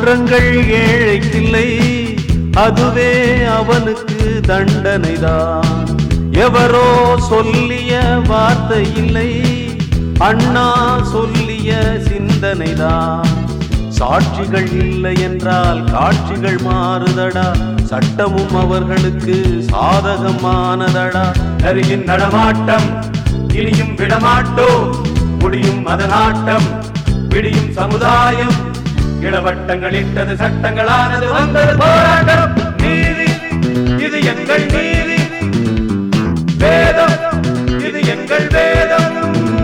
குற்றங்கள் ஏழைக்கில்லை, அதுவே அவனுக்கு தண்டனைதான். எவரோ சொல்லிய வார்த்தை இல்லை, அண்ணா சொல்லிய சிந்தனைதான். சாட்சிகள் இல்லை என்றால் காட்சிகள் மாறுதடா, சட்டமும் அவர்களுக்கு சாதகமானதடா. நரியின் நடமாட்டம் இனியும் விடமாட்டோம், முடியும் மதநாட்டம் விடியும் சமுதாயம். இளவட்டங்களிட்டது சட்டங்களானது வந்தது போராட்டம். நீதி இது எங்கள் நீதி, வேதம் இது எங்கள் வேதம்.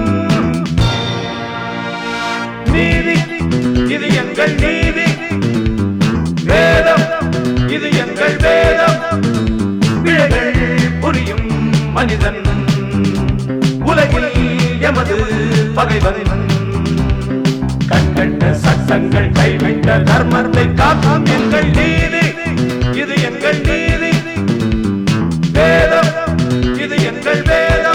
நீதி இது எங்கள் நீதி, வேதம் இது எங்கள் வேதம். பிழைகள் புரியும் மனிதன் உலகில் எமது பகைவன். கண்கண்ட சட்டங்கள் கைவிட்ட தர்மத்தை காக்கும் எங்கள் நீதி, இது எங்கள் நீதி, வேதம் இது எங்கள் வேதம்.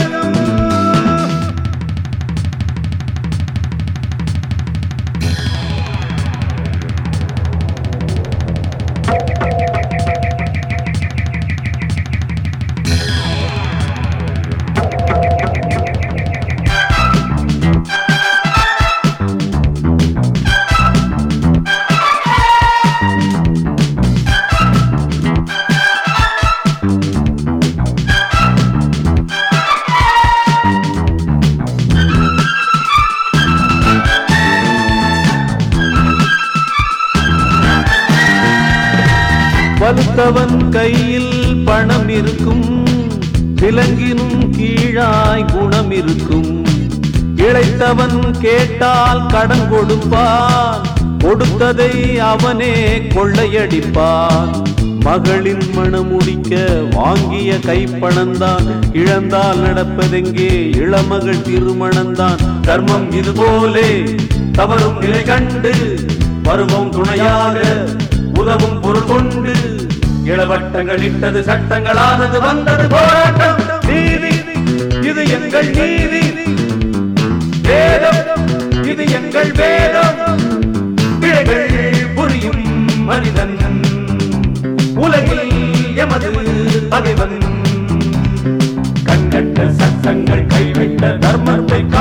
வலுத்தவன் கையில் பணம் இருக்கும், விலங்கினும் கீழாய் குணம் இருக்கும். இளைத்தவன் கேட்டால் கடன் கொடுப்பான், கொடுத்ததை அவனே கொள்ளையடிப்பான். மகளின் மணமுடிக்க வாங்கிய கைப்பணந்தான், இழந்தால் நடப்பதெங்கே இளமகள் திருமணந்தான். தர்மம் இதுபோலே தவறும் நிலை கண்டு வருவோம் துணையாக, உதவும் பொருள் கொண்டு. இளவட்டங்கள் இட்டது சட்டங்களானது வந்தது போராட்டம். நீதி இது எங்கள் நீதி, வேதம் இது எங்கள் வேதம். பிழைகள் புரியும் மனிதன் உலகில் எமது பகைவன். கண்கட்ட சட்டங்கள் கைவிட்ட தர்மத்தை